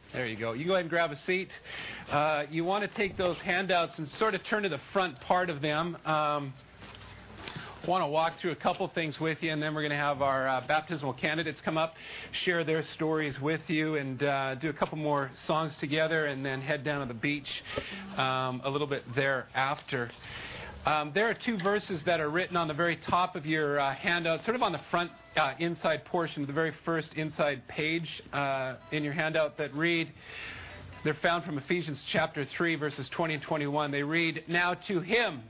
There you go. You go ahead and grab a seat. You want to take those handouts and sort of turn to the front part of them. I want to walk through a couple things with you, and then we're going to have our baptismal candidates come up, share their stories with you, and do a couple more songs together, and then head down to the beach a little bit thereafter. There are two verses that are written on the very top of your handout, sort of on the front inside portion of the very first inside page in your handout that read, they're found from Ephesians chapter 3, verses 20 and 21. They read, "Now to Him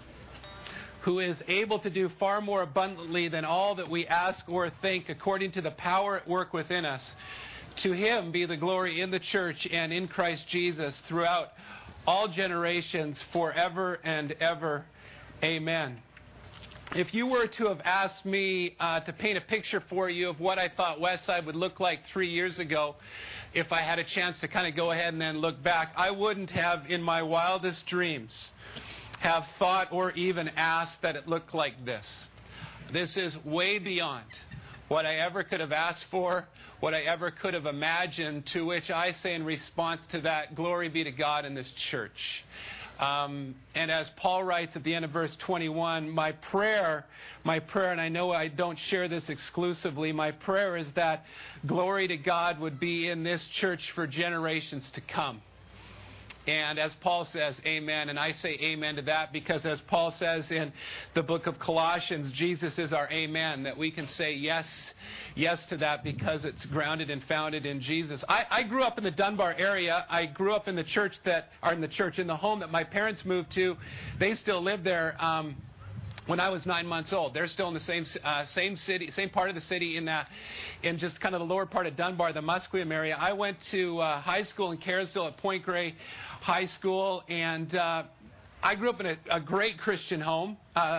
who is able to do far more abundantly than all that we ask or think, according to the power at work within us, to Him be the glory in the church and in Christ Jesus throughout all generations, forever and ever. Amen." If you were to have asked me to paint a picture for you of what I thought Westside would look like 3 years ago, if I had a chance to kind of go ahead and then look back, I wouldn't have, in my wildest dreams, have thought or even asked that it looked like this. This is way beyond what I ever could have asked for, what I ever could have imagined, to which I say in response to that, glory be to God in this church. And as Paul writes at the end of verse 21, my prayer, and I know I don't share this exclusively, my prayer is that glory to God would be in this church for generations to come. And as Paul says, amen. And I say amen to that because as Paul says in the book of Colossians, Jesus is our amen, that we can say yes to that because it's grounded and founded in Jesus. I grew up in the Dunbar area. I grew up in the church in the home that my parents moved to. They still live there. When I was 9 months old, they're still in the same city, same part of the city in just kind of the lower part of Dunbar, the Musqueam area. I went to high school in Kerrisdale at Point Grey High School, and I grew up in a great Christian home.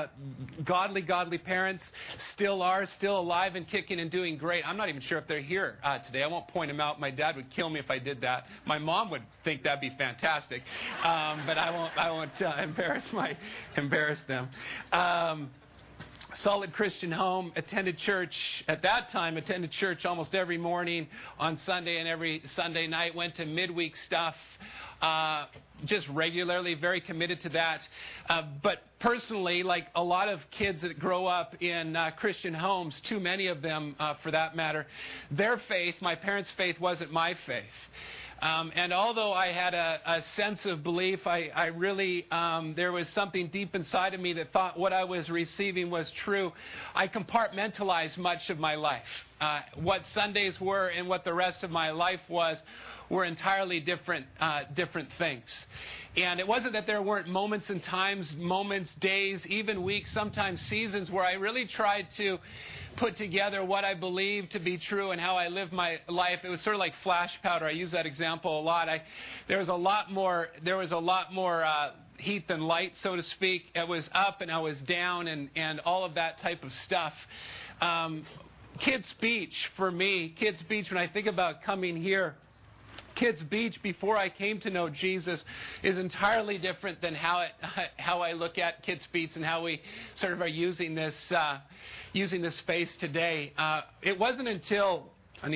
Godly parents, still alive and kicking and doing great. I'm not even sure if they're here today. I won't point them out. My dad would kill me if I did that. My mom would think that'd be fantastic, but I won't embarrass them. Solid Christian home, attended church almost every morning on Sunday and every Sunday night, went to midweek stuff, just regularly, very committed to that. But personally, like a lot of kids that grow up in Christian homes, too many of them for that matter, their faith, my parents' faith, wasn't my faith. And although I had a sense of belief, I really, there was something deep inside of me that thought what I was receiving was true. I compartmentalized much of my life. What Sundays were and what the rest of my life were entirely different things. And it wasn't that there weren't moments and times, moments, days, even weeks, sometimes seasons where I really tried to put together what I believed to be true and how I lived my life. It was sort of like flash powder. I use that example a lot. There was a lot more heat than light, so to speak. It was up and I was down and all of that type of stuff. Kids Beach, for me, Kids Beach, when I think about coming here, Kids Beach, before I came to know Jesus, is entirely different than how I look at Kids Beach and how we sort of are using this space today. It wasn't until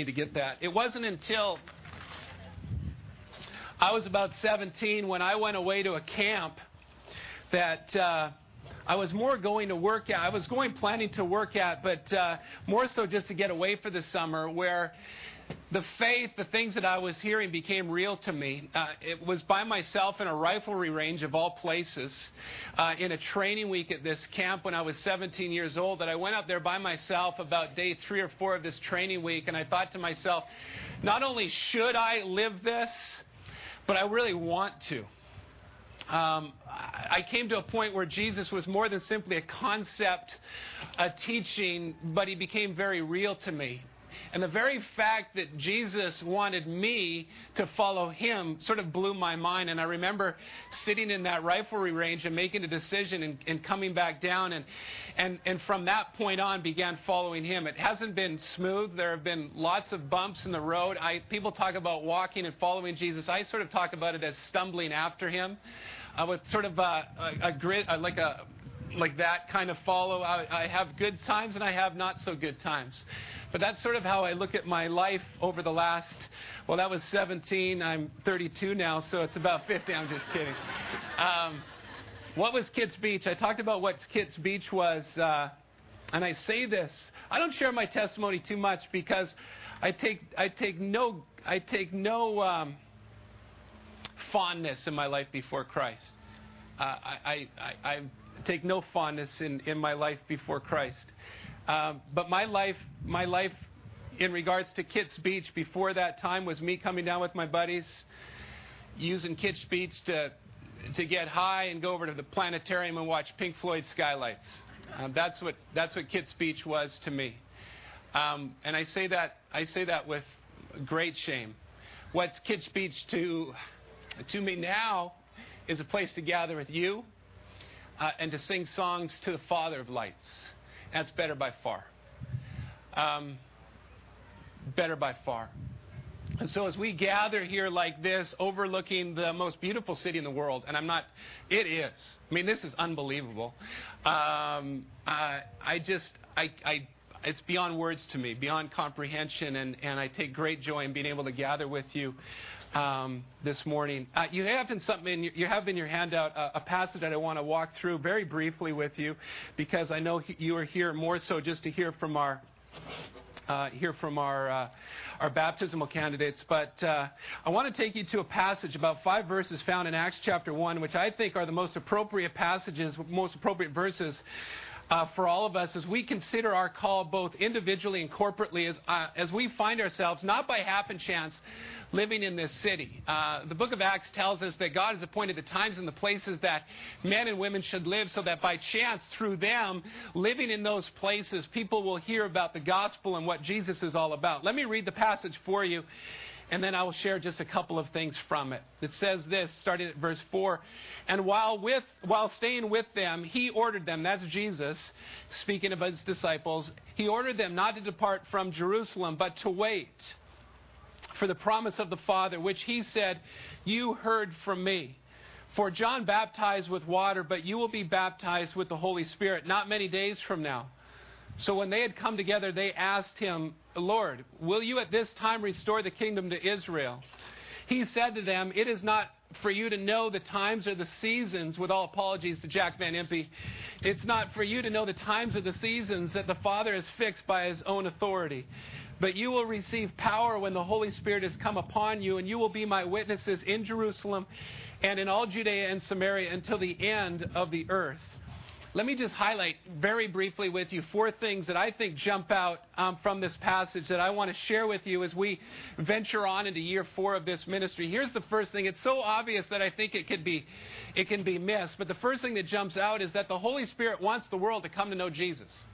I was about 17 when I went away to a camp that I was more going to work at. I was planning to work at, but more so just to get away for the summer, where the faith, the things that I was hearing became real to me. It was by myself in a riflery range of all places, in a training week at this camp when I was 17 years old, that I went up there by myself about day 3 or 4 of this training week, and I thought to myself, not only should I live this, but I really want to. I came to a point where Jesus was more than simply a concept, a teaching, but He became very real to me. And the very fact that Jesus wanted me to follow Him sort of blew my mind. And I remember sitting in that riflery range and making a decision and coming back down. And from that point on began following Him. It hasn't been smooth. There have been lots of bumps in the road. People talk about walking and following Jesus. I sort of talk about it as stumbling after Him. With sort of a grit, like that kind of follow. I have good times and I have not so good times. But that's sort of how I look at my life over the last, well, that was 17. I'm 32 now, so it's about 50. I'm just kidding. What was Kits Beach? I talked about what Kits Beach was, and I say this. I don't share my testimony too much because I take no fondness in my life before Christ. I take no fondness in my life before Christ. But my life in regards to Kits Beach before that time was me coming down with my buddies, using Kits Beach to get high and go over to the planetarium and watch Pink Floyd skylights. That's what Kits Beach was to me. And I say that with great shame. What's Kits Beach to me now is a place to gather with you and to sing songs to the Father of lights. That's better by far. Better by far. And so as we gather here like this, overlooking the most beautiful city in the world, and it is. I mean, this is unbelievable. It's beyond words to me, beyond comprehension, and I take great joy in being able to gather with you this morning. You have in your handout a passage that I want to walk through very briefly with you, because I know you are here more so just to hear from our baptismal candidates. But I want to take you to a passage, about 5 verses found in Acts chapter 1, which I think are the most appropriate passages, most appropriate verses for all of us as we consider our call both individually and corporately as we find ourselves, not by happen chance, living in this city. The book of Acts tells us that God has appointed the times and the places that men and women should live, so that by chance, through them living in those places, people will hear about the gospel and what Jesus is all about. Let me read the passage for you, and then I will share just a couple of things from it. It says this, starting at verse 4, "And while staying with them, he ordered them," that's Jesus, speaking of his disciples, "he ordered them not to depart from Jerusalem, but to wait for the promise of the Father, which he said, 'You heard from me. For John baptized with water, but you will be baptized with the Holy Spirit not many days from now.' So when they had come together, they asked him, 'Lord, will you at this time restore the kingdom to Israel?' He said to them, 'It is not for you to know the times or the seasons,'" with all apologies to Jack Van Impe, "'it's not for you to know the times or the seasons that the Father has fixed by his own authority. But you will receive power when the Holy Spirit has come upon you, and you will be my witnesses in Jerusalem and in all Judea and Samaria until the end of the earth.'" Let me just highlight very briefly with you 4 things that I think jump out from this passage that I want to share with you as we venture on into year 4 of this ministry. Here's the first thing. It's so obvious that I think it can be missed. But the first thing that jumps out is that the Holy Spirit wants the world to come to know Jesus.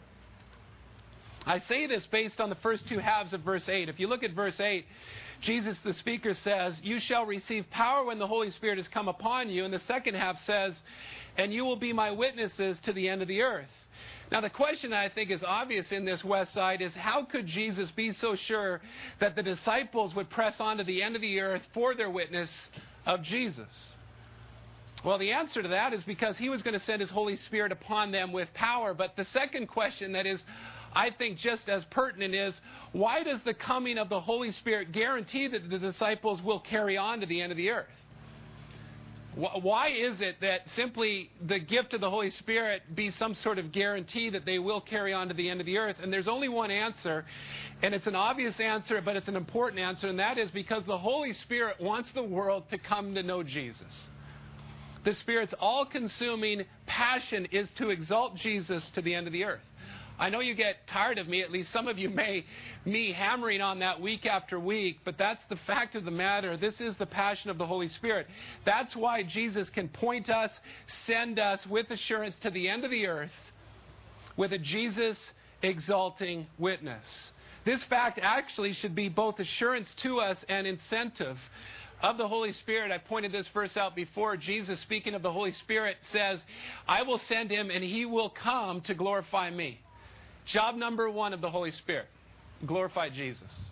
I say this based on the first 2 halves of verse 8. If you look at verse 8, Jesus, the speaker, says, "You shall receive power when the Holy Spirit has come upon you." And the second half says, "And you will be my witnesses to the end of the earth." Now, the question I think is obvious in this West Side is, how could Jesus be so sure that the disciples would press on to the end of the earth for their witness of Jesus? Well, the answer to that is because he was going to send his Holy Spirit upon them with power. But the second question that is, I think, just as pertinent is, why does the coming of the Holy Spirit guarantee that the disciples will carry on to the end of the earth? Why is it that simply the gift of the Holy Spirit be some sort of guarantee that they will carry on to the end of the earth? And there's only one answer, and it's an obvious answer, but it's an important answer, and that is because the Holy Spirit wants the world to come to know Jesus. The Spirit's all-consuming passion is to exalt Jesus to the end of the earth. I know you get tired of me, at least some of you may, me hammering on that week after week, but that's the fact of the matter. This is the passion of the Holy Spirit. That's why Jesus can point us, send us with assurance to the end of the earth with a Jesus-exalting witness. This fact actually should be both assurance to us and incentive of the Holy Spirit. I pointed this verse out before. Jesus, speaking of the Holy Spirit, says, "I will send him and he will come to glorify me." Job number 1 of the Holy Spirit, glorify Jesus.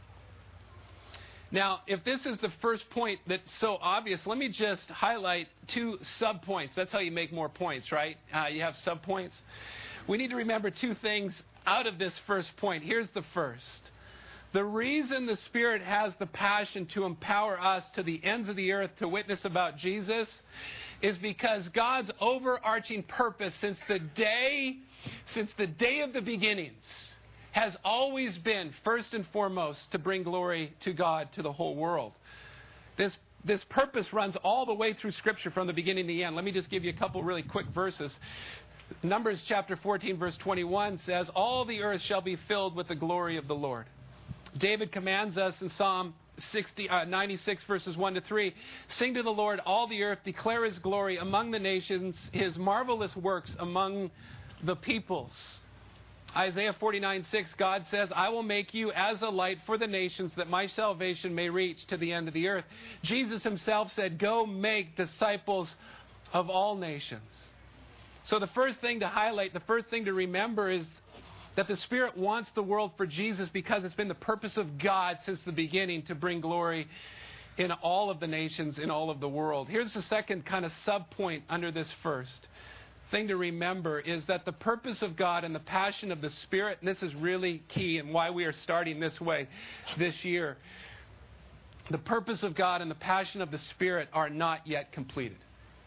Now, if this is the first point that's so obvious, let me just highlight 2 sub-points. That's how you make more points, right? You have sub-points. We need to remember 2 things out of this first point. Here's the first. The reason the Spirit has the passion to empower us to the ends of the earth to witness about Jesus is because God's overarching purpose since the day of the beginnings has always been, first and foremost, to bring glory to God to the whole world. This purpose runs all the way through Scripture from the beginning to the end. Let me just give you a couple really quick verses. Numbers chapter 14, verse 21 says, "All the earth shall be filled with the glory of the Lord." David commands us in Psalm 96, verses 1 to 3, "Sing to the Lord, all the earth, declare His glory among the nations, His marvelous works among the peoples." Isaiah 49:6, God says, "I will make you as a light for the nations, that my salvation may reach to the end of the earth." Jesus Himself said, "Go make disciples of all nations." So the first thing to highlight, the first thing to remember is that the Spirit wants the world for Jesus because it's been the purpose of God since the beginning to bring glory in all of the nations, in all of the world. Here's the second kind of sub-point under this first thing to remember is that the purpose of God and the passion of the Spirit, and this is really key and why we are starting this way this year, the purpose of God and the passion of the Spirit are not yet completed.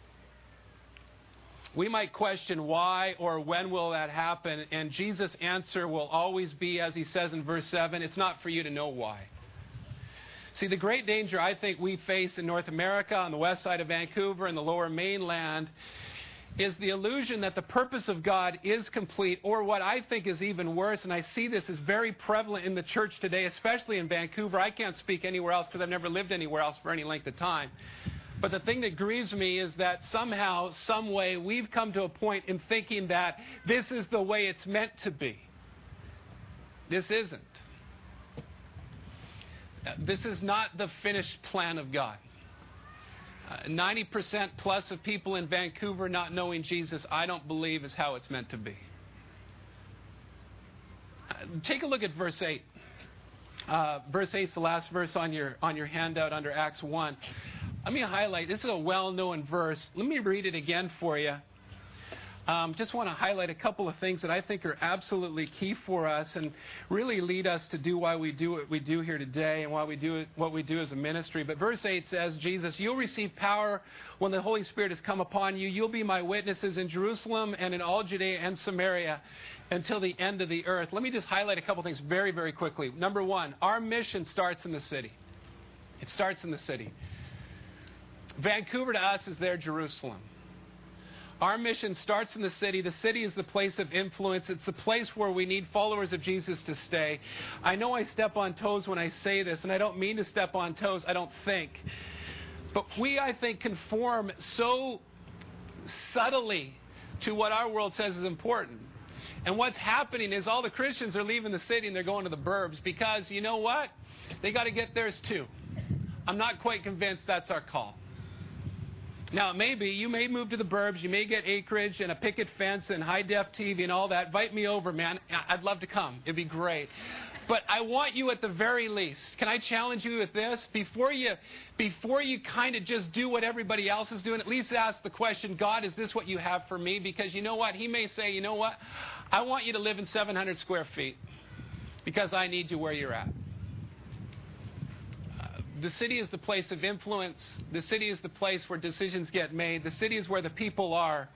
We might question why or when will that happen, and Jesus' answer will always be, as He says in verse 7, it's not for you to know why. See, the great danger I think we face in North America, on the west side of Vancouver, and the lower mainland, is the illusion that the purpose of God is complete, or what I think is even worse, and I see this is very prevalent in the church today, especially in Vancouver. I can't speak anywhere else because I've never lived anywhere else for any length of time. But the thing that grieves me is that somehow, some way, we've come to a point in thinking that this is the way it's meant to be. This isn't. This is not the finished plan of God. 90% plus of people in Vancouver not knowing Jesus, I don't believe is how it's meant to be. Take a look at verse 8. Verse 8 is the last verse on your handout under Acts 1. Let me highlight, this is a well-known verse. Let me read it again for you. Just want to highlight a couple of things that I think are absolutely key for us and really lead us to do why we do what we do here today and why we do what we do as a ministry. But verse 8 says, Jesus, you'll receive power when the Holy Spirit has come upon you. You'll be my witnesses in Jerusalem and in all Judea and Samaria until the end of the earth. Let me just highlight a couple things very, very quickly. Number one, our mission starts in the city. It starts in the city. Vancouver to us is their Jerusalem. Our mission starts in the city. The city is the place of influence. It's the place where we need followers of Jesus to stay. I know I step on toes when I say this, and I don't mean to step on toes, I don't think. But we, I think, conform so subtly to what our world says is important. And what's happening is all the Christians are leaving the city and they're going to the burbs because, you know what? They got to get theirs too. I'm not quite convinced that's our call. Now, maybe you may move to the burbs, you may get acreage and a picket fence and high-def TV and all that. Invite me over, man. I'd love to come. It'd be great. But I want you at the very least, can I challenge you with this? Before you kind of just do what everybody else is doing, at least ask the question, God, is this what you have for me? Because you know what? He may say, you know what? I want you to live in 700 square feet because I need you where you're at. The city is the place of influence. The city is the place where decisions get made. The city is where the people are.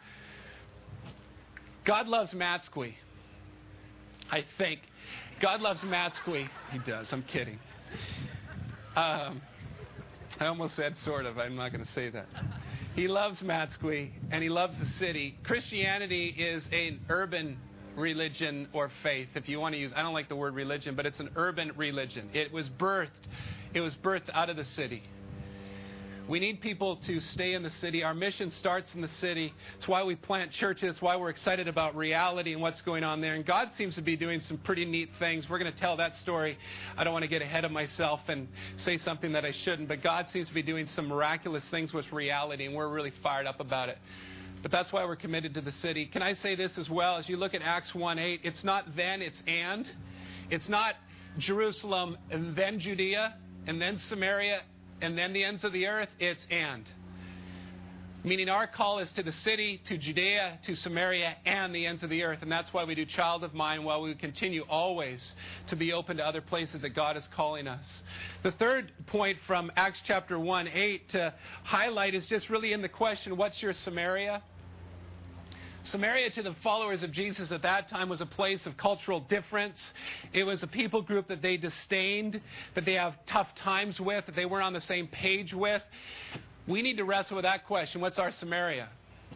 God loves Matsqui. I think. God loves Matsqui. He does. I'm kidding. I almost said sort of. I'm not going to say that. He loves Matsqui, and he loves the city. Christianity is an urban religion or faith, if you want to use. I don't like the word religion, but it's an urban religion. It was birthed out of the city. We need people to stay in the city. Our mission starts in the city. It's why we plant churches. It's why we're excited about reality and what's going on there. And God seems to be doing some pretty neat things. We're going to tell that story. I don't want to get ahead of myself and say something that I shouldn't, but God seems to be doing some miraculous things with reality, and we're really fired up about it. But that's why we're committed to the city. Can I say this as well? As you look at Acts 1:8, it's not then, it's and. It's not Jerusalem and then Judea and then Samaria and then the ends of the earth. It's and. Meaning our call is to the city, to Judea, to Samaria, and the ends of the earth. And that's why we do Child of Mine, while we continue always to be open to other places that God is calling us. The third point from Acts chapter 1:8 to highlight is just really in the question, what's your Samaria? Samaria, to the followers of Jesus at that time, was a place of cultural difference. It was a people group that they disdained, that they have tough times with, that they weren't on the same page with. We need to wrestle with that question. What's our Samaria?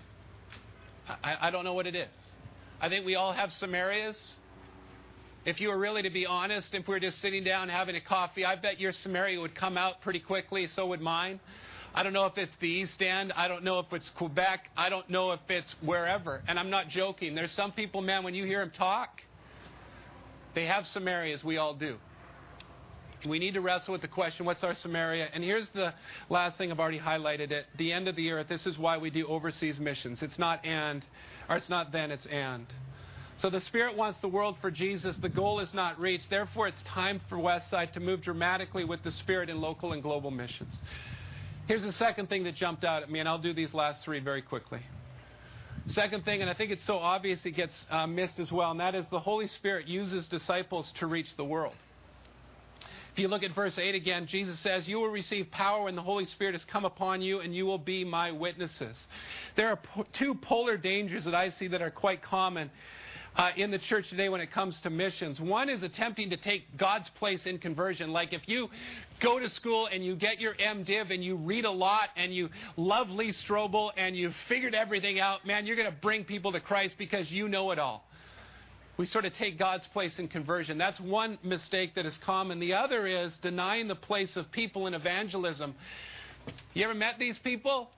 I don't know what it is. I think we all have Samarias. If you were really to be honest, if we were just sitting down having a coffee, I bet your Samaria would come out pretty quickly, so would mine. I don't know if it's the East End. I don't know if it's Quebec. I don't know if it's wherever. And I'm not joking. There's some people, man, when you hear them talk, they have Samarias. We all do. We need to wrestle with the question, what's our Samaria? And here's the last thing. I've already highlighted it. The end of the earth. This is why we do overseas missions. It's not and, or it's not then, it's and. So the Spirit wants the world for Jesus. The goal is not reached. Therefore, it's time for Westside to move dramatically with the Spirit in local and global missions. Here's the second thing that jumped out at me, and I'll do these last three very quickly. Second thing, and I think it's so obvious it gets missed as well, and that is the Holy Spirit uses disciples to reach the world. If you look at verse 8 again, Jesus says, you will receive power when the Holy Spirit has come upon you, and you will be my witnesses. There are two polar dangers that I see that are quite common in the church today when it comes to missions. One is attempting to take God's place in conversion. Like if you go to school and you get your MDiv and you read a lot and you love Lee Strobel and you've figured everything out, man, you're going to bring people to Christ because you know it all. We sort of take God's place in conversion. That's one mistake that is common. The other is denying the place of people in evangelism. You ever met these people?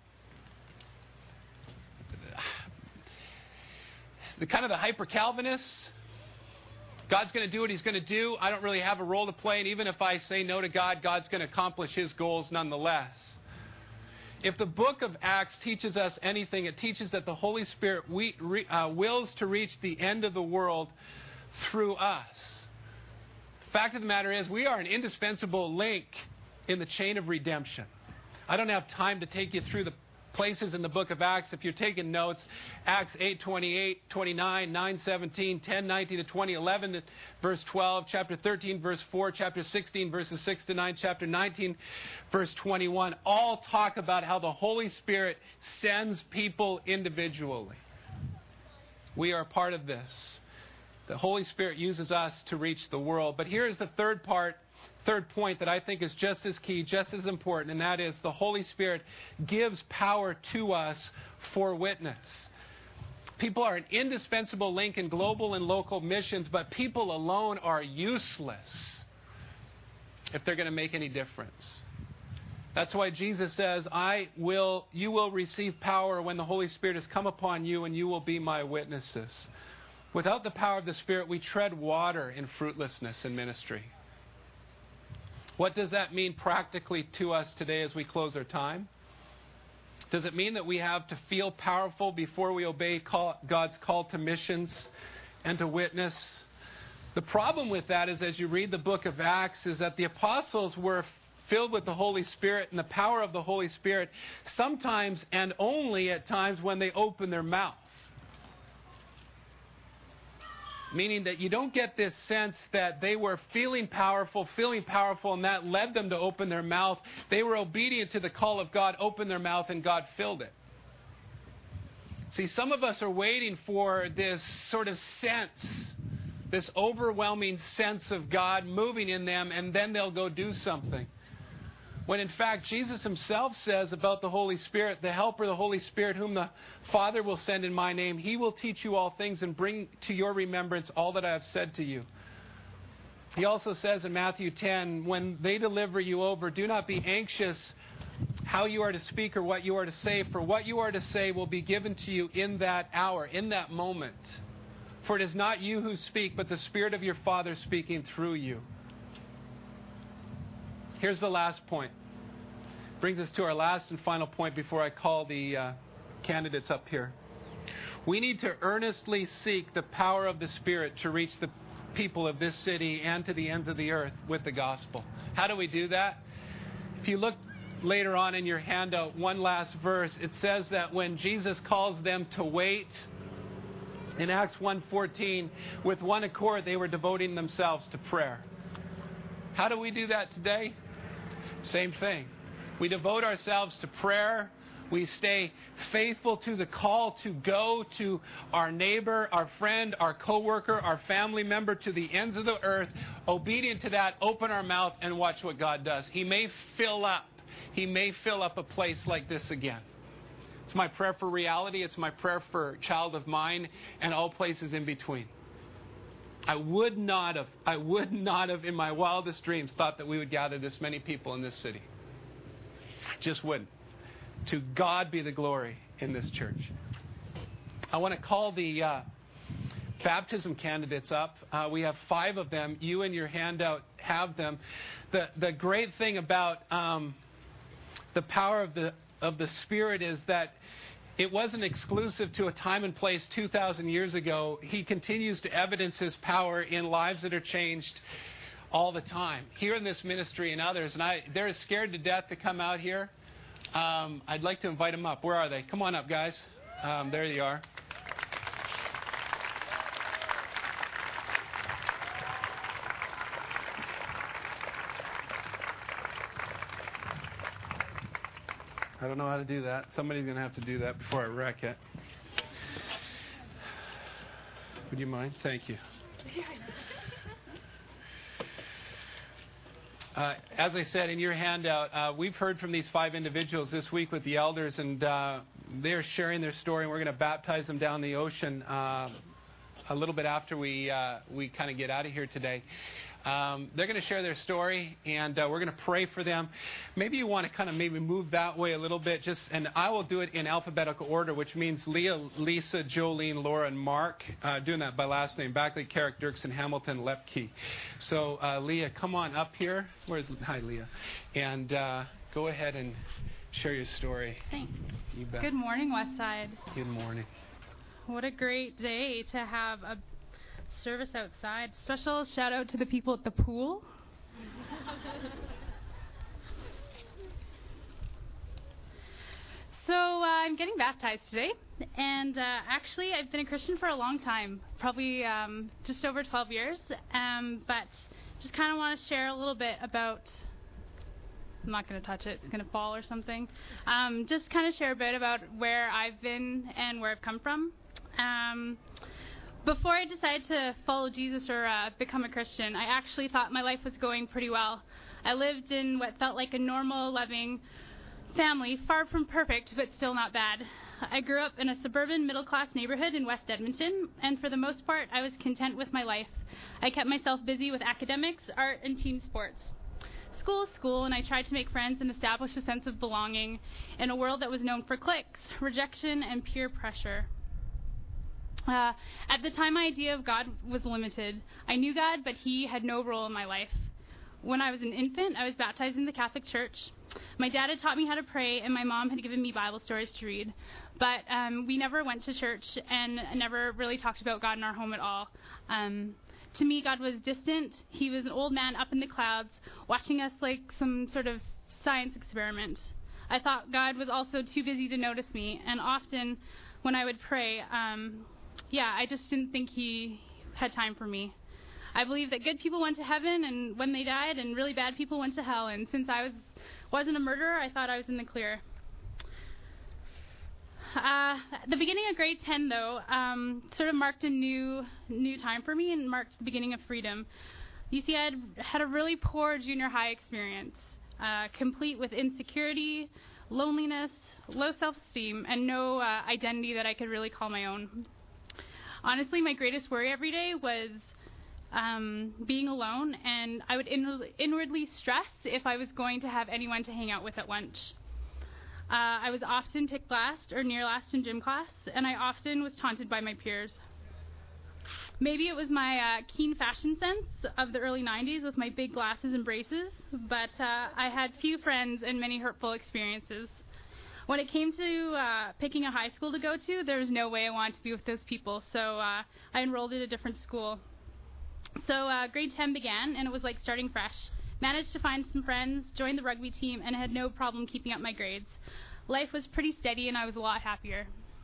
The kind of the hyper-Calvinists. God's going to do what He's going to do. I don't really have a role to play. And even if I say no to God, God's going to accomplish His goals nonetheless. If the book of Acts teaches us anything, it teaches that the Holy Spirit wills to reach the end of the world through us. The fact of the matter is, we are an indispensable link in the chain of redemption. I don't have time to take you through the places in the book of Acts. If you're taking notes, Acts 8:28, 29, 9:17, 10:19 to 20, 11 to verse 12, chapter 13, verse 4, chapter 16, verses 6 to 9, chapter 19, verse 21, all talk about how the Holy Spirit sends people individually. We are a part of this. The Holy Spirit uses us to reach the world. But here is the third point that I think is just as key, just as important, and that is the Holy Spirit gives power to us for witness. People are an indispensable link in global and local missions, but people alone are useless if they're going to make any difference. That's why Jesus says, you will receive power when the Holy Spirit has come upon you, and you will be my witnesses. Without the power of the Spirit, we tread water in fruitlessness in ministry. What does that mean practically to us today as we close our time? Does it mean that we have to feel powerful before we obey God's call to missions and to witness? The problem with that is, as you read the book of Acts, is that the apostles were filled with the Holy Spirit and the power of the Holy Spirit sometimes and only at times when they open their mouth. Meaning that you don't get this sense that they were feeling powerful, and that led them to open their mouth. They were obedient to the call of God, opened their mouth, and God filled it. See, some of us are waiting for this sort of sense, this overwhelming sense of God moving in them, and then they'll go do something. When in fact, Jesus Himself says about the Holy Spirit, the Helper, the Holy Spirit, whom the Father will send in my name, He will teach you all things and bring to your remembrance all that I have said to you. He also says in Matthew 10, when they deliver you over, do not be anxious how you are to speak or what you are to say, for what you are to say will be given to you in that hour, in that moment. For it is not you who speak, but the Spirit of your Father speaking through you. Here's the last point. Brings us to our last and final point before I call the candidates up here. We need to earnestly seek the power of the Spirit to reach the people of this city and to the ends of the earth with the gospel. How do we do that? If you look later on in your handout, one last verse. It says that when Jesus calls them to wait, in Acts 1:14, with one accord, they were devoting themselves to prayer. How do we do that today? Same thing. We devote ourselves to prayer. We stay faithful to the call to go to our neighbor, our friend, our coworker, our family member, to the ends of the earth. Obedient to that, open our mouth and watch what God does. He may fill up a place like this again. It's my prayer for Reality. It's my prayer for Child of Mine and all places in between. I would not have in my wildest dreams thought that we would gather this many people in this city. Just wouldn't. To God be the glory in this church. I want to call the baptism candidates up. We have 5 of them. You in your handout have them. The great thing about the power of the Spirit is that it wasn't exclusive to a time and place 2,000 years ago. He continues to evidence His power in lives that are changed all the time. Here in this ministry and others. And they're scared to death to come out here. I'd like to invite them up. Where are they? Come on up, guys. There you are. I don't know how to do that. Somebody's going to have to do that before I wreck it. Would you mind? Thank you. As I said in your handout, we've heard from these 5 individuals this week with the elders, and they're sharing their story, and we're going to baptize them down the ocean a little bit after we kind of get out of here today. They're going to share their story, and we're going to pray for them. Maybe you want to kind of maybe move that way a little bit, and I will do it in alphabetical order, which means Leah, Lisa, Jolene, Laura, and Mark. Doing that by last name: Backley, Carrick, Dirksen, Hamilton, Lepke. So Leah, come on up here. Hi, Leah, and go ahead and share your story. Thanks. You bet. Good morning, Westside. Good morning. What a great day to have a service outside. Special shout out to the people at the pool. So I'm getting baptized today, and actually I've been a Christian for a long time, probably just over 12 years, but just kind of want to share a little bit about, I'm not going to touch it, it's going to fall or something, just kind of share a bit about where I've been and where I've come from. Before I decided to follow Jesus or become a Christian, I actually thought my life was going pretty well. I lived in what felt like a normal, loving family, far from perfect, but still not bad. I grew up in a suburban middle-class neighborhood in West Edmonton, and for the most part, I was content with my life. I kept myself busy with academics, art, and team sports. School is school, and I tried to make friends and establish a sense of belonging in a world that was known for cliques, rejection, and peer pressure. At the time, my idea of God was limited. I knew God, but He had no role in my life. When I was an infant, I was baptized in the Catholic Church. My dad had taught me how to pray, and my mom had given me Bible stories to read. But we never went to church and never really talked about God in our home at all. To me, God was distant. He was an old man up in the clouds, watching us like some sort of science experiment. I thought God was also too busy to notice me, and often when I would pray, I just didn't think He had time for me. I believe that good people went to heaven and when they died, and really bad people went to hell. And since I wasn't a murderer, I thought I was in the clear. The beginning of grade 10, though, sort of marked a new time for me and marked the beginning of freedom. You see, I had a really poor junior high experience, complete with insecurity, loneliness, low self-esteem, and no identity that I could really call my own. Honestly, my greatest worry every day was being alone, and I would inwardly stress if I was going to have anyone to hang out with at lunch. I was often picked last or near last in gym class, and I often was taunted by my peers. Maybe it was my keen fashion sense of the early 90s with my big glasses and braces, but I had few friends and many hurtful experiences. When it came to picking a high school to go to, there was no way I wanted to be with those people, so I enrolled at a different school. So grade 10 began, and it was like starting fresh. Managed to find some friends, joined the rugby team, and had no problem keeping up my grades. Life was pretty steady, and I was a lot happier.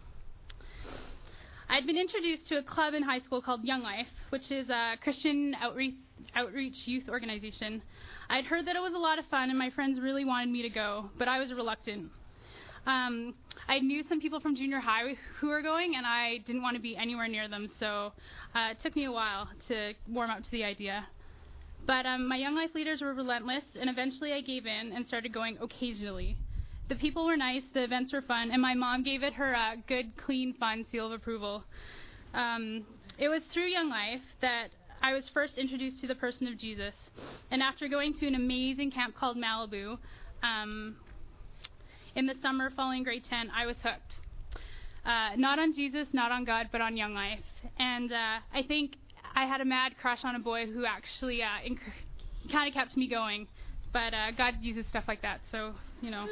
I'd been introduced to a club in high school called Young Life, which is a Christian outreach youth organization. I'd heard that it was a lot of fun, and my friends really wanted me to go, but I was reluctant. I knew some people from junior high who were going, and I didn't want to be anywhere near them, so it took me a while to warm up to the idea. But my Young Life leaders were relentless, and eventually I gave in and started going occasionally. The people were nice, the events were fun, and my mom gave it her good, clean, fun seal of approval. It was through Young Life that I was first introduced to the person of Jesus, and after going to an amazing camp called Malibu, in the summer following grade 10, I was hooked. Not on Jesus, not on God, but on Young Life. And I think I had a mad crush on a boy who actually he kind of kept me going. But God uses stuff like that, so, you know.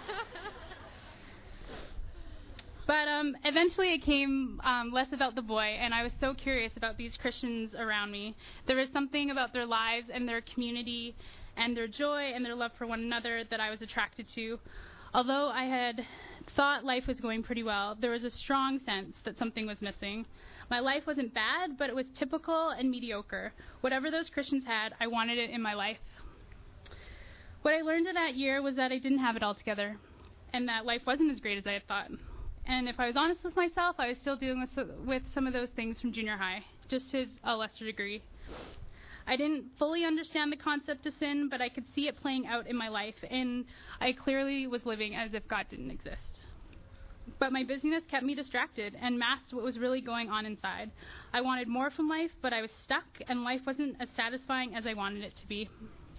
But eventually it came less about the boy, and I was so curious about these Christians around me. There was something about their lives and their community and their joy and their love for one another that I was attracted to. Although I had thought life was going pretty well, there was a strong sense that something was missing. My life wasn't bad, but it was typical and mediocre. Whatever those Christians had, I wanted it in my life. What I learned in that year was that I didn't have it all together, and that life wasn't as great as I had thought. And if I was honest with myself, I was still dealing with some of those things from junior high, just to a lesser degree. I didn't fully understand the concept of sin, but I could see it playing out in my life, and I clearly was living as if God didn't exist. But my busyness kept me distracted and masked what was really going on inside. I wanted more from life, but I was stuck, and life wasn't as satisfying as I wanted it to be.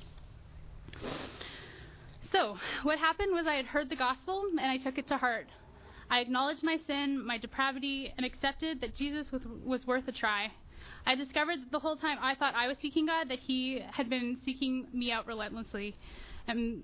So, what happened was I had heard the gospel, and I took it to heart. I acknowledged my sin, my depravity, and accepted that Jesus was worth a try. I discovered that the whole time I thought I was seeking God, that he had been seeking me out relentlessly. And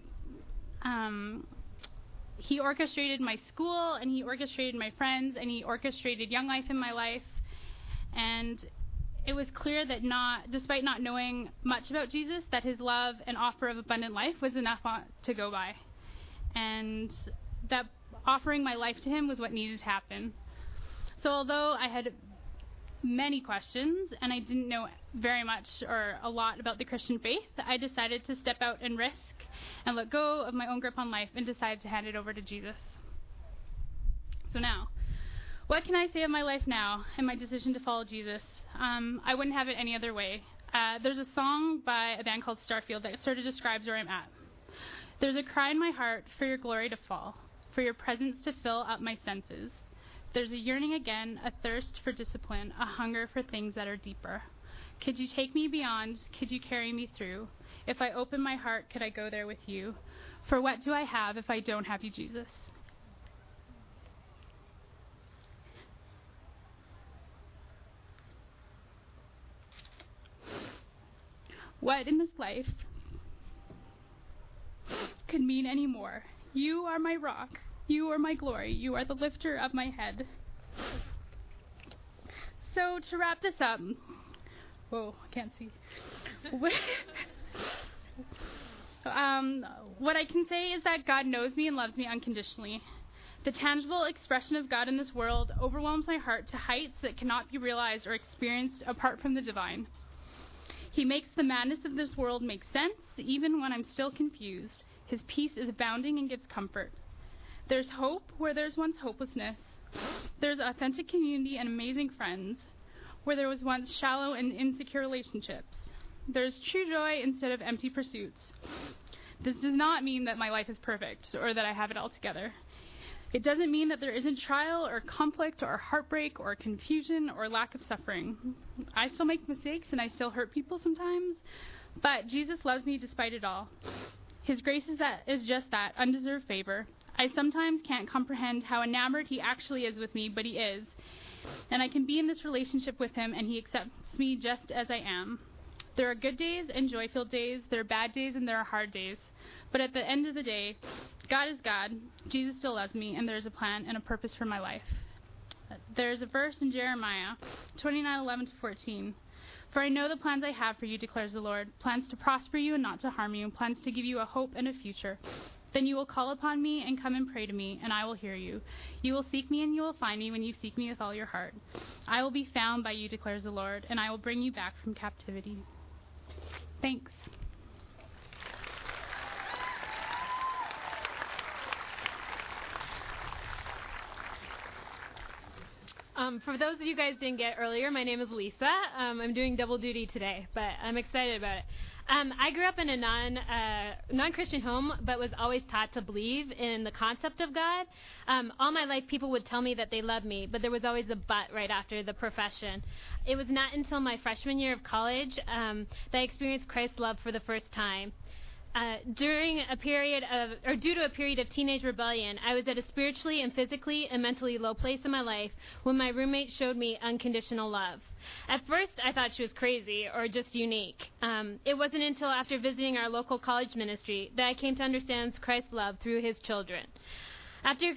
he orchestrated my school, and he orchestrated my friends, and he orchestrated Young Life in my life. And it was clear that despite not knowing much about Jesus, that his love and offer of abundant life was enough to go by. And that offering my life to him was what needed to happen. So although I had many questions, and I didn't know very much or a lot about the Christian faith, I decided to step out and risk and let go of my own grip on life and decided to hand it over to Jesus. So now, what can I say of my life now and my decision to follow Jesus? I wouldn't have it any other way. There's a song by a band called Starfield that sort of describes where I'm at. There's a cry in my heart for your glory to fall, for your presence to fill up my senses. There's a yearning again, a thirst for discipline, a hunger for things that are deeper. Could you take me beyond? Could you carry me through? If I open my heart, could I go there with you? For what do I have if I don't have you, Jesus? What in this life could mean any more? You are my rock. You are my glory. You are the lifter of my head. So to wrap this up, whoa, I can't see. What I can say is that God knows me and loves me unconditionally. The tangible expression of God in this world overwhelms my heart to heights that cannot be realized or experienced apart from the divine. He makes the madness of this world make sense, even when I'm still confused. His peace is abounding and gives comfort. There's hope where there's once hopelessness. There's authentic community and amazing friends where there was once shallow and insecure relationships. There's true joy instead of empty pursuits. This does not mean that my life is perfect or that I have it all together. It doesn't mean that there isn't trial or conflict or heartbreak or confusion or lack of suffering. I still make mistakes and I still hurt people sometimes, but Jesus loves me despite it all. His grace is just that, undeserved favor. I sometimes can't comprehend how enamored he actually is with me, but he is. And I can be in this relationship with him, and he accepts me just as I am. There are good days and joy-filled days. There are bad days and there are hard days. But at the end of the day, God is God. Jesus still loves me, and there's a plan and a purpose for my life. There's a verse in Jeremiah 29:11-14. For I know the plans I have for you, declares the Lord, plans to prosper you and not to harm you, plans to give you a hope and a future. Then you will call upon me and come and pray to me, and I will hear you. You will seek me and you will find me when you seek me with all your heart. I will be found by you, declares the Lord, and I will bring you back from captivity. Thanks. For those of you guys didn't get earlier, my name is Lisa. I'm doing double duty today, but I'm excited about it. I grew up in a non-Christian home, but was always taught to believe in the concept of God. All my life, people would tell me that they loved me, but there was always a but right after the profession. It was not until my freshman year of college that I experienced Christ's love for the first time. Due to a period of teenage rebellion, I was at a spiritually and physically and mentally low place in my life when my roommate showed me unconditional love. At first, I thought she was crazy or just unique. It wasn't until after visiting our local college ministry that I came to understand Christ's love through his children. After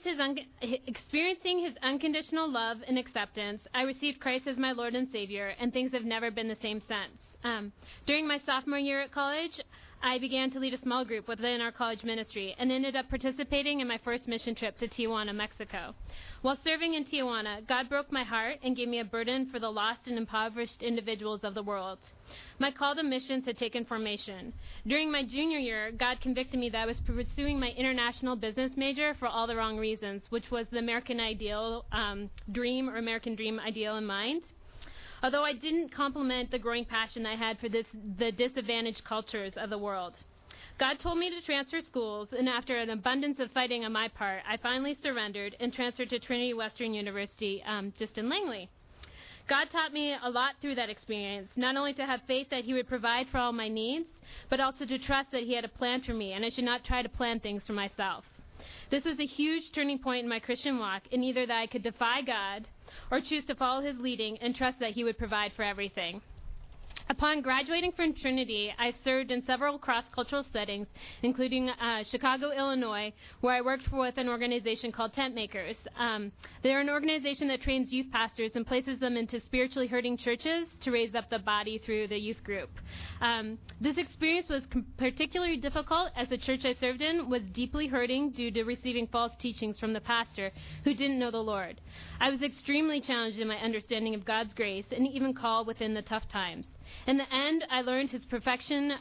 experiencing his unconditional love and acceptance, I received Christ as my Lord and Savior, and things have never been the same since. During my sophomore year at college, I began to lead a small group within our college ministry and ended up participating in my first mission trip to Tijuana, Mexico. While serving in Tijuana, God broke my heart and gave me a burden for the lost and impoverished individuals of the world. My call to missions had taken formation. During my junior year, God convicted me that I was pursuing my international business major for all the wrong reasons, which was the American ideal dream or American dream ideal in mind. Although I didn't complement the growing passion I had for the disadvantaged cultures of the world. God told me to transfer schools, and after an abundance of fighting on my part, I finally surrendered and transferred to Trinity Western University, just in Langley. God taught me a lot through that experience, not only to have faith that he would provide for all my needs, but also to trust that he had a plan for me, and I should not try to plan things for myself. This was a huge turning point in my Christian walk, in either that I could defy God or choose to follow his leading and trust that he would provide for everything. Upon graduating from Trinity, I served in several cross-cultural settings, including Chicago, Illinois, where I worked with an organization called Tent Makers. They're an organization that trains youth pastors and places them into spiritually hurting churches to raise up the body through the youth group. This experience was particularly difficult as the church I served in was deeply hurting due to receiving false teachings from the pastor who didn't know the Lord. I was extremely challenged in my understanding of God's grace and even call within the tough times. In the end, I learned the perfection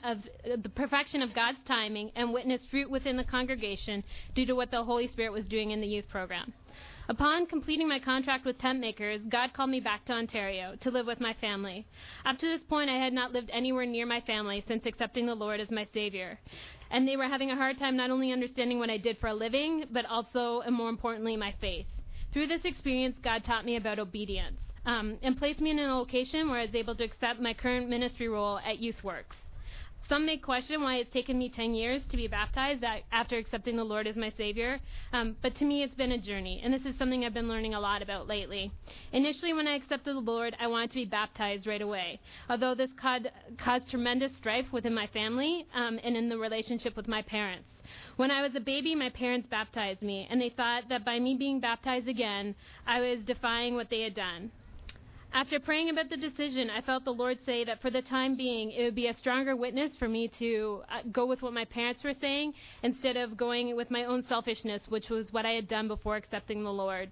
of God's timing and witnessed fruit within the congregation due to what the Holy Spirit was doing in the youth program. Upon completing my contract with Tent Makers, God called me back to Ontario to live with my family. Up to this point, I had not lived anywhere near my family since accepting the Lord as my Savior. And they were having a hard time not only understanding what I did for a living, but also, and more importantly, my faith. Through this experience, God taught me about obedience. And placed me in a location where I was able to accept my current ministry role at YouthWorks. Some may question why it's taken me 10 years to be baptized after accepting the Lord as my Savior, but to me it's been a journey, and this is something I've been learning a lot about lately. Initially, when I accepted the Lord, I wanted to be baptized right away, although this caused tremendous strife within my family and in the relationship with my parents. When I was a baby, my parents baptized me, and they thought that by me being baptized again, I was defying what they had done. After praying about the decision, I felt the Lord say that for the time being, it would be a stronger witness for me to go with what my parents were saying instead of going with my own selfishness, which was what I had done before accepting the Lord.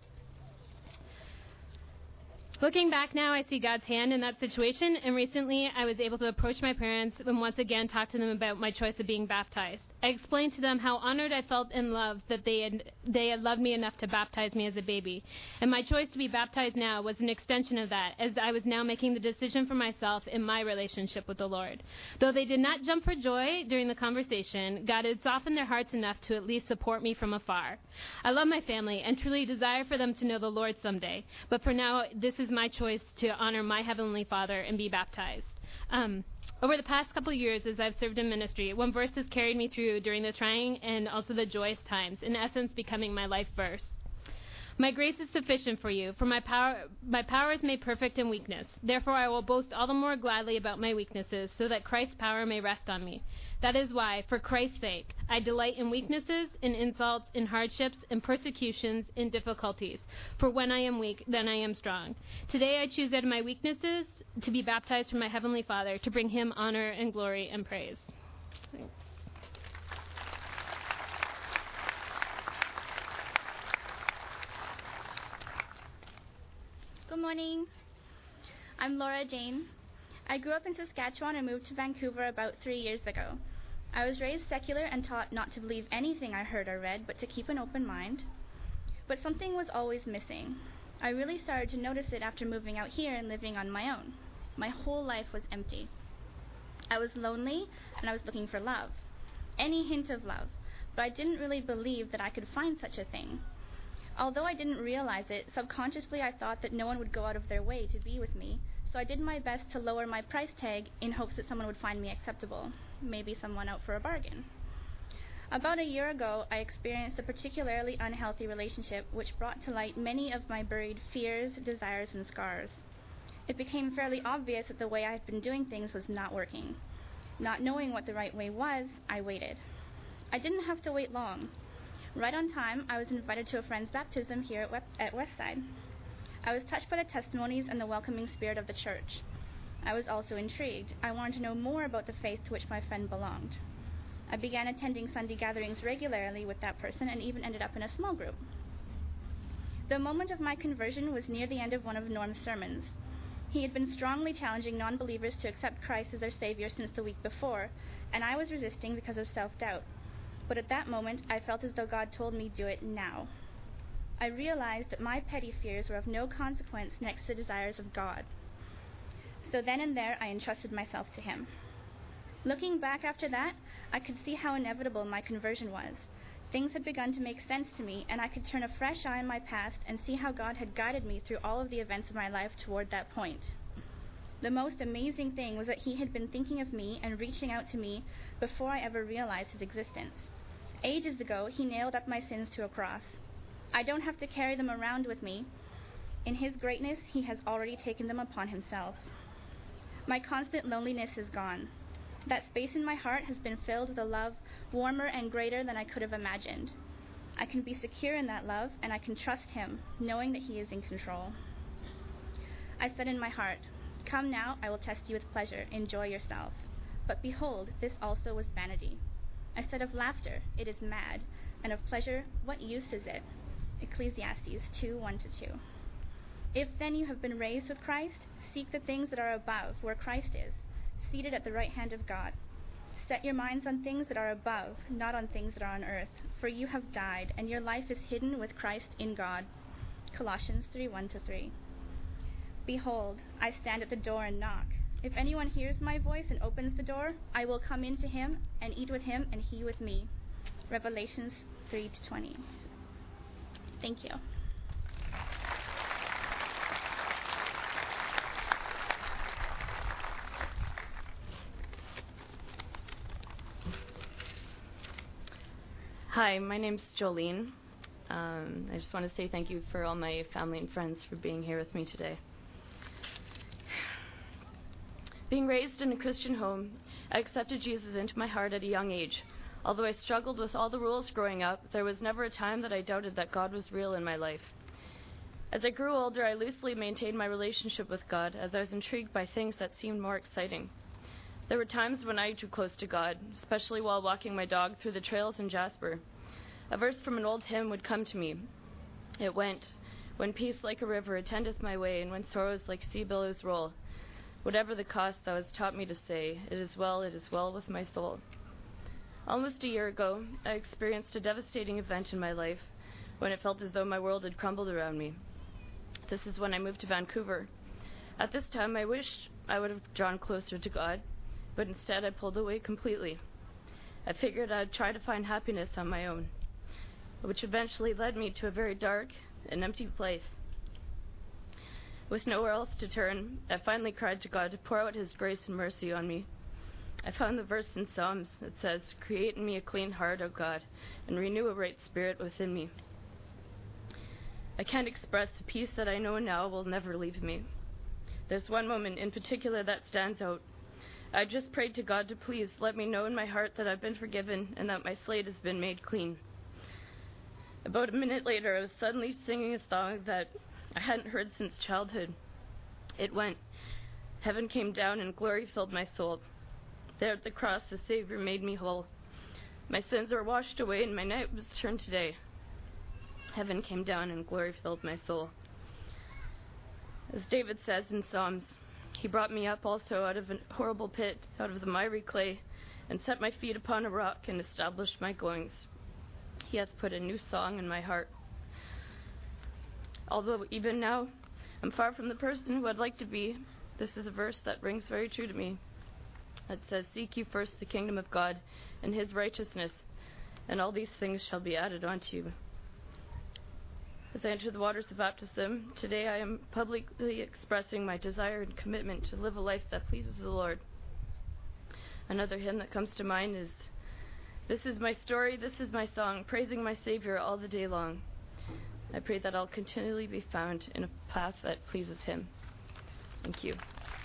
Looking back now, I see God's hand in that situation, and recently I was able to approach my parents and once again talk to them about my choice of being baptized. I explained to them how honored I felt and loved that they had loved me enough to baptize me as a baby. And my choice to be baptized now was an extension of that, as I was now making the decision for myself in my relationship with the Lord. Though they did not jump for joy during the conversation, God had softened their hearts enough to at least support me from afar. I love my family and truly desire for them to know the Lord someday. But for now, this is my choice to honor my Heavenly Father and be baptized. Over the past couple of years as I've served in ministry, one verse has carried me through during the trying and also the joyous times, in essence becoming my life verse. My grace is sufficient for you, for my power is made perfect in weakness. Therefore I will boast all the more gladly about my weaknesses, so that Christ's power may rest on me. That is why, for Christ's sake, I delight in weaknesses, in insults, in hardships, in persecutions, in difficulties. For when I am weak, then I am strong. Today I choose out of my weaknesses to be baptized from my Heavenly Father, to bring him honor and glory and praise. Thanks. Good morning. I'm Laura Jane. I grew up in Saskatchewan and moved to Vancouver about 3 years ago. I was raised secular and taught not to believe anything I heard or read, but to keep an open mind. But something was always missing. I really started to notice it after moving out here and living on my own. My whole life was empty. I was lonely and I was looking for love. Any hint of love. But I didn't really believe that I could find such a thing. Although I didn't realize it, subconsciously I thought that no one would go out of their way to be with me, so I did my best to lower my price tag in hopes that someone would find me acceptable, maybe someone out for a bargain. About a year ago, I experienced a particularly unhealthy relationship which brought to light many of my buried fears, desires, and scars. It became fairly obvious that the way I had been doing things was not working. Not knowing what the right way was, I waited. I didn't have to wait long. Right on time, I was invited to a friend's baptism here at Westside. I was touched by the testimonies and the welcoming spirit of the church. I was also intrigued. I wanted to know more about the faith to which my friend belonged. I began attending Sunday gatherings regularly with that person and even ended up in a small group. The moment of my conversion was near the end of one of Norm's sermons. He had been strongly challenging non-believers to accept Christ as their Savior since the week before, and I was resisting because of self-doubt. But at that moment, I felt as though God told me, do it now. I realized that my petty fears were of no consequence next to the desires of God. So then and there, I entrusted myself to him. Looking back after that, I could see how inevitable my conversion was. Things had begun to make sense to me, and I could turn a fresh eye on my past and see how God had guided me through all of the events of my life toward that point. The most amazing thing was that he had been thinking of me and reaching out to me before I ever realized his existence. Ages ago, he nailed up my sins to a cross. I don't have to carry them around with me. In his greatness, he has already taken them upon himself. My constant loneliness is gone. That space in my heart has been filled with a love warmer and greater than I could have imagined. I can be secure in that love, and I can trust him, knowing that he is in control. I said in my heart, "Come now, I will test you with pleasure. Enjoy yourself." But behold, this also was vanity. I said of laughter, "It is mad," and of pleasure, "What use is it?" Ecclesiastes 2:1-2. If then you have been raised with Christ, seek the things that are above, where Christ is, seated at the right hand of God. Set your minds on things that are above, not on things that are on earth, for you have died, and your life is hidden with Christ in God. Colossians 3:1-3. Behold, I stand at the door and knock. If anyone hears my voice and opens the door, I will come in to him and eat with him and he with me. Revelations 3:20. Thank you. Hi, my name's Jolene. I just want to say thank you for all my family and friends for being here with me today. Being raised in a Christian home, I accepted Jesus into my heart at a young age. Although I struggled with all the rules growing up, there was never a time that I doubted that God was real in my life. As I grew older, I loosely maintained my relationship with God as I was intrigued by things that seemed more exciting. There were times when I drew close to God, especially while walking my dog through the trails in Jasper. A verse from an old hymn would come to me. It went, "When peace like a river attendeth my way, and when sorrows like sea billows roll, whatever the cost thou hast taught me to say, it is well with my soul." Almost a year ago, I experienced a devastating event in my life when it felt as though my world had crumbled around me. This is when I moved to Vancouver. At this time, I wished I would have drawn closer to God, but instead I pulled away completely. I figured I'd try to find happiness on my own, which eventually led me to a very dark and empty place. With nowhere else to turn, I finally cried to God to pour out his grace and mercy on me. I found the verse in Psalms that says, "Create in me a clean heart, O God, and renew a right spirit within me." I can't express the peace that I know now will never leave me. There's one moment in particular that stands out. I just prayed to God to please let me know in my heart that I've been forgiven and that my slate has been made clean. About a minute later, I was suddenly singing a song that I hadn't heard since childhood. It went, Heaven came down and glory filled my soul. There at the cross, the Savior made me whole. My sins were washed away and my night was turned to day. Heaven came down and glory filled my soul. As David says in Psalms, he brought me up also out of a horrible pit, out of the miry clay, and set my feet upon a rock and established my goings. He hath put a new song in my heart. Although even now I'm far from the person who I'd like to be, this is a verse that rings very true to me. It says, "Seek ye first the kingdom of God and his righteousness, and all these things shall be added unto you." As I enter the waters of baptism, today I am publicly expressing my desire and commitment to live a life that pleases the Lord. Another hymn that comes to mind is, "This is my story, this is my song, praising my Savior all the day long." I pray that I'll continually be found in a path that pleases him. Thank you.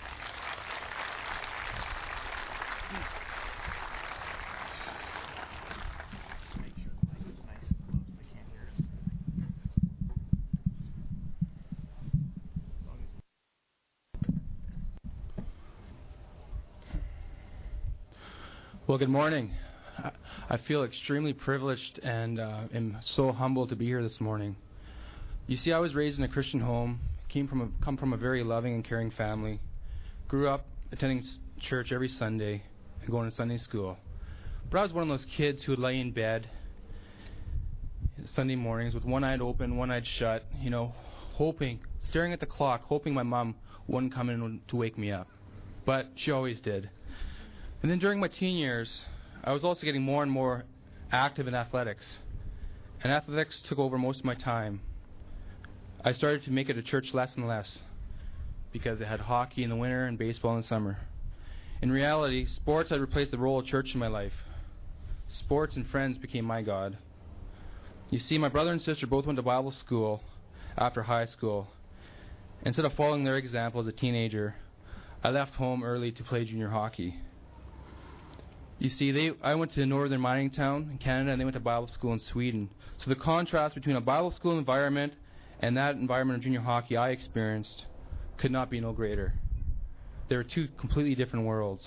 Well, good morning. I feel extremely privileged and am so humbled to be here this morning. You see, I was raised in a Christian home, come from a very loving and caring family, grew up attending church every Sunday and going to Sunday school. But I was one of those kids who would lay in bed Sunday mornings with one eye open, one eye shut, staring at the clock, hoping my mom wouldn't come in to wake me up. But she always did. And then during my teen years, I was also getting more and more active in athletics. And athletics took over most of my time. I started to make it to church less and less because they had hockey in the winter and baseball in the summer. In reality, sports had replaced the role of church in my life. Sports and friends became my God. You see, my brother and sister both went to Bible school after high school. Instead of following their example as a teenager, I left home early to play junior hockey. You see, I went to northern mining town in Canada, and they went to Bible school in Sweden. So the contrast between a Bible school environment and that environment of junior hockey I experienced could not be no greater. They were two completely different worlds.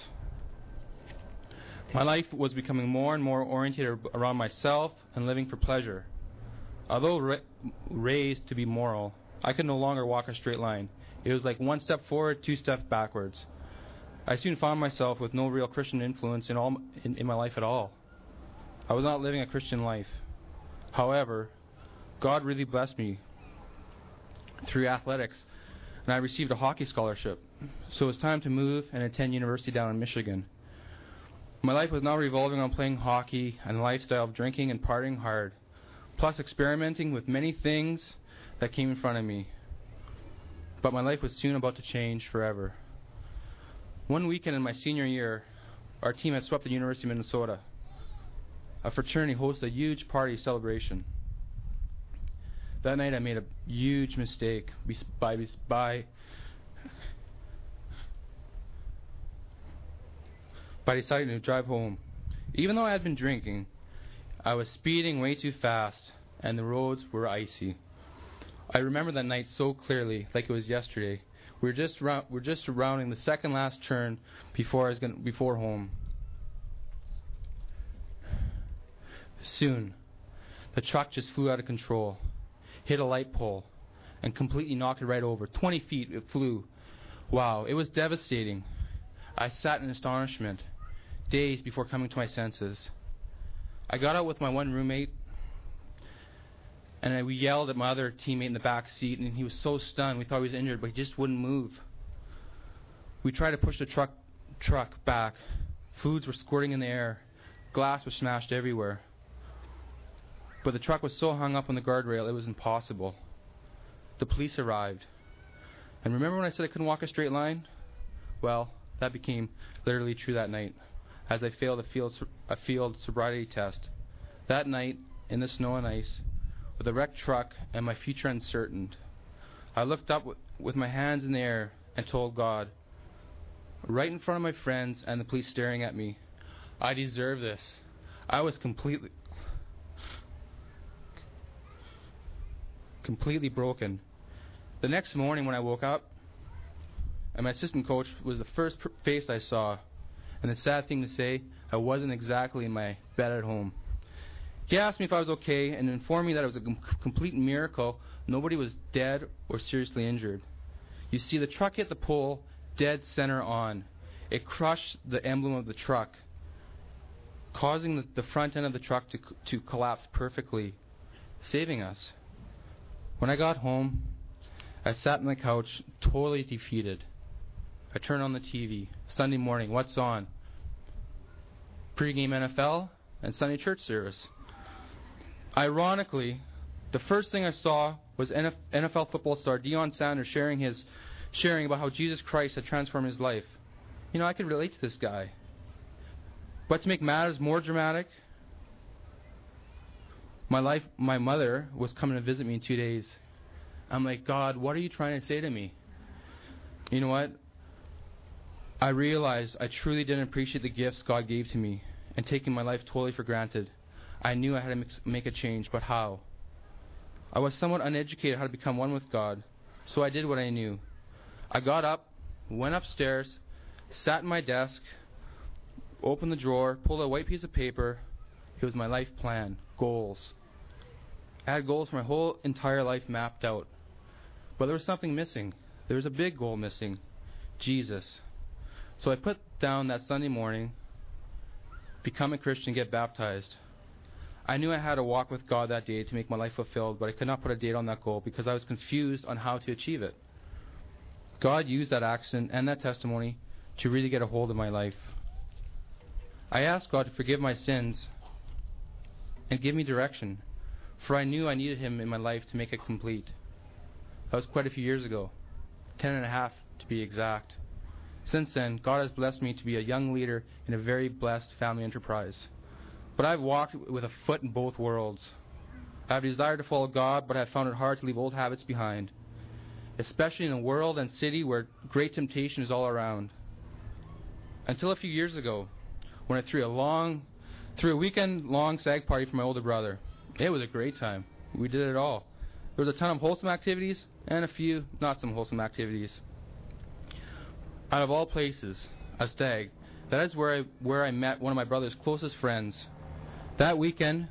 My life was becoming more and more oriented around myself and living for pleasure. Although raised to be moral, I could no longer walk a straight line. It was like one step forward, two steps backwards. I soon found myself with no real Christian influence in my life at all. I was not living a Christian life. However, God really blessed me through athletics, and I received a hockey scholarship. So it was time to move and attend university down in Michigan. My life was now revolving on playing hockey and a lifestyle of drinking and partying hard, plus experimenting with many things that came in front of me. But my life was soon about to change forever. One weekend in my senior year, our team had swept the University of Minnesota. A fraternity hosted a huge party celebration. That night I made a huge mistake by deciding to drive home. Even though I had been drinking, I was speeding way too fast, and the roads were icy. I remember that night so clearly, like it was yesterday. We're just rounding the second last turn before home. Soon, the truck just flew out of control, hit a light pole, and completely knocked it right over. 20 feet it flew. Wow, it was devastating. I sat in astonishment, days before coming to my senses. I got out with my one roommate, and we yelled at my other teammate in the back seat, and he was so stunned. We thought he was injured, but he just wouldn't move. We tried to push the truck back. Fluids were squirting in the air. Glass was smashed everywhere. But the truck was so hung up on the guardrail, it was impossible. The police arrived. And remember when I said I couldn't walk a straight line? Well, that became literally true that night, as I failed a field sobriety test. That night, in the snow and ice, with a wrecked truck and my future uncertain, I looked up with my hands in the air and told God, right in front of my friends and the police staring at me, I deserve this. I was completely completely broken. The next morning when I woke up and my assistant coach was the first face I saw. And the sad thing to say, I wasn't exactly in my bed at home. He asked me if I was okay and informed me that it was a complete miracle. Nobody was dead or seriously injured. You see, the truck hit the pole dead center on. It crushed the emblem of the truck, causing the front end of the truck to collapse perfectly, saving us. When I got home, I sat on the couch, totally defeated. I turned on the TV. Sunday morning, what's on? Pre-game NFL and Sunday church service. Ironically, the first thing I saw was NFL football star Deion Sanders sharing about how Jesus Christ had transformed his life. You know, I could relate to this guy. But to make matters more dramatic, my mother was coming to visit me in 2 days. I'm like, God, what are you trying to say to me? You know what? I realized I truly didn't appreciate the gifts God gave to me and taking my life totally for granted. I knew I had to make a change, but how? I was somewhat uneducated how to become one with God, so I did what I knew. I got up, went upstairs, sat in my desk, opened the drawer, pulled a white piece of paper. It was my life plan, goals. I had goals for my whole entire life mapped out. But there was something missing. There was a big goal missing, Jesus. So I put down that Sunday morning, become a Christian, get baptized. I knew I had to walk with God that day to make my life fulfilled, but I could not put a date on that goal because I was confused on how to achieve it. God used that accident and that testimony to really get a hold of my life. I asked God to forgive my sins and give me direction, for I knew I needed Him in my life to make it complete. That was quite a few years ago, 10 and a half to be exact. Since then, God has blessed me to be a young leader in a very blessed family enterprise. But I've walked with a foot in both worlds. I have desired to follow God, but I have found it hard to leave old habits behind, especially in a world and city where great temptation is all around. Until a few years ago, when I threw a weekend-long SAG party for my older brother. It was a great time. We did it all. There was a ton of wholesome activities and a few not-so-wholesome activities. Out of all places, a stag. That is where I met one of my brother's closest friends. That weekend,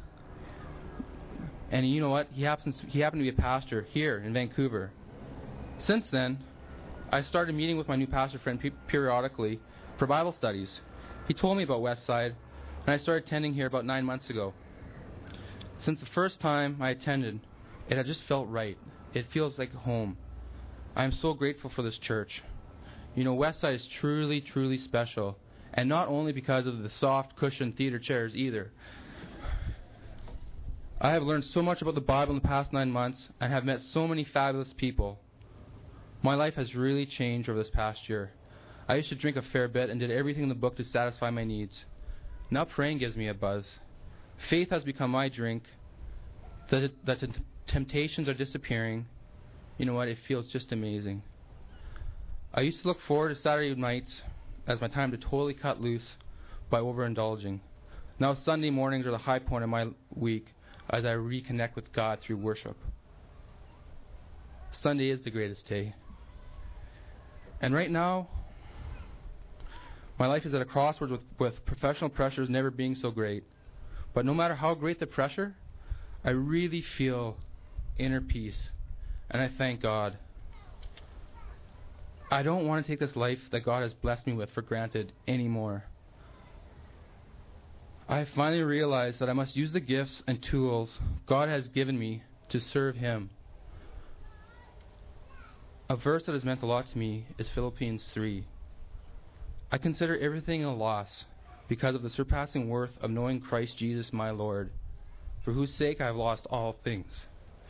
and you know what? He happened to be a pastor here in Vancouver. Since then, I started meeting with my new pastor friend periodically for Bible studies. He told me about Westside, and I started attending here about 9 months ago. Since the first time I attended, it had just felt right. It feels like home. I am so grateful for this church. You know, Westside is truly, truly special, and not only because of the soft, cushioned theater chairs either. I have learned so much about the Bible in the past 9 months and have met so many fabulous people. My life has really changed over this past year. I used to drink a fair bit and did everything in the book to satisfy my needs. Now praying gives me a buzz. Faith has become my drink. The temptations are disappearing. You know what? It feels just amazing. I used to look forward to Saturday nights as my time to totally cut loose by overindulging. Now Sunday mornings are the high point of my week as I reconnect with God through worship. Sunday is the greatest day. And right now, my life is at a crossroads with professional pressures never being so great. But no matter how great the pressure, I really feel inner peace. And I thank God. I don't want to take this life that God has blessed me with for granted anymore. I have finally realized that I must use the gifts and tools God has given me to serve Him. A verse that has meant a lot to me is Philippians 3. I consider everything a loss because of the surpassing worth of knowing Christ Jesus my Lord, for whose sake I have lost all things.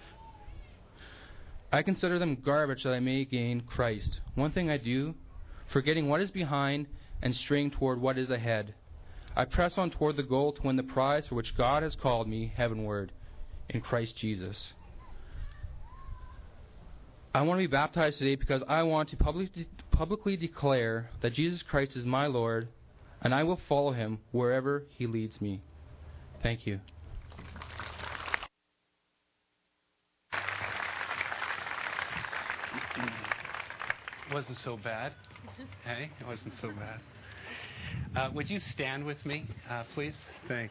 I consider them garbage that I may gain Christ. One thing I do, forgetting what is behind and straying toward what is ahead, I press on toward the goal to win the prize for which God has called me heavenward in Christ Jesus. I want to be baptized today because I want to publicly declare that Jesus Christ is my Lord, and I will follow Him wherever He leads me. Thank you. Wasn't so bad. Hey, it wasn't so bad. Would you stand with me, please? Thanks.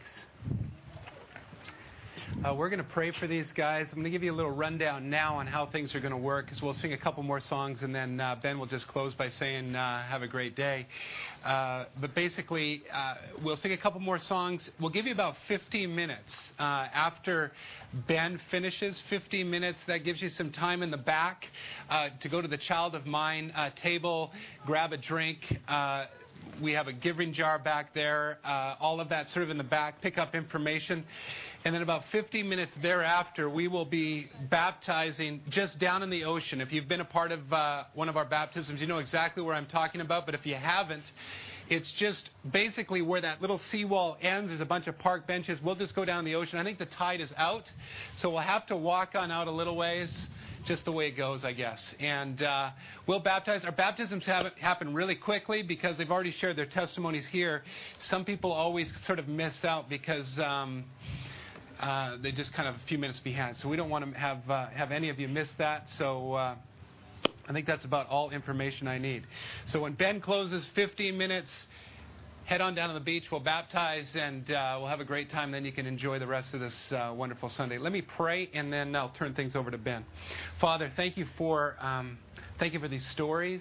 We're going to pray for these guys. I'm going to give you a little rundown now on how things are going to work, because we'll sing a couple more songs, and then Ben will just close by saying, have a great day. But basically, we'll sing a couple more songs. We'll give you about 15 minutes after Ben finishes. 15 minutes. That gives you some time in the back to go to the Child of Mine table, grab a drink. We have a giving jar back there. All of that sort of in the back. Pick up information. And then about 15 minutes thereafter, we will be baptizing just down in the ocean. If you've been a part of one of our baptisms, you know exactly where I'm talking about. But if you haven't, it's just basically where that little seawall ends. There's a bunch of park benches. We'll just go down the ocean. I think the tide is out, so we'll have to walk on out a little ways. Just the way it goes, I guess. And we'll baptize. Our baptisms happen really quickly because they've already shared their testimonies here. Some people always sort of miss out because they just kind of a few minutes behind. So we don't want to have any of you miss that. So I think that's about all information I need. So when Ben closes, 15 minutes, head on down to the beach. We'll baptize, and we'll have a great time. Then you can enjoy the rest of this wonderful Sunday. Let me pray, and then I'll turn things over to Ben. Father, thank you for these stories,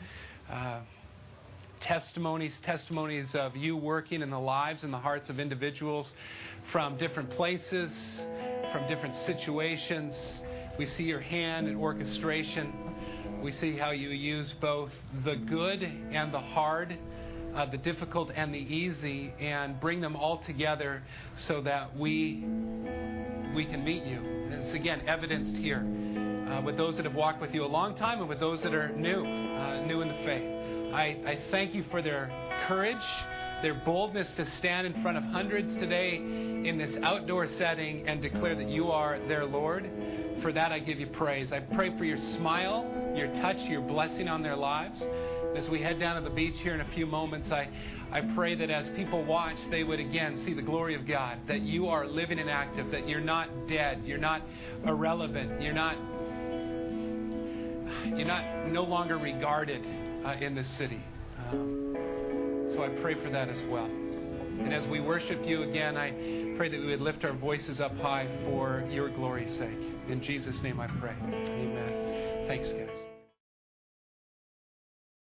testimonies of you working in the lives and the hearts of individuals from different places, from different situations. We see your hand in orchestration. We see how you use both the good and the hard, the difficult and the easy, and bring them all together so that we can meet you. And it's again evidenced here with those that have walked with you a long time and with those that are new in the faith. I thank you for their courage, their boldness to stand in front of hundreds today in this outdoor setting and declare that you are their Lord. For that I give you praise. I pray for your smile, your touch, your blessing on their lives. As we head down to the beach here in a few moments, I pray that as people watch, they would again see the glory of God, that you are living and active, that you're not dead, you're not irrelevant, you're not no longer regarded in this city. So I pray for that as well. And as we worship you again, I pray that we would lift our voices up high for your glory's sake. In Jesus' name I pray. Amen. Thanks, guys.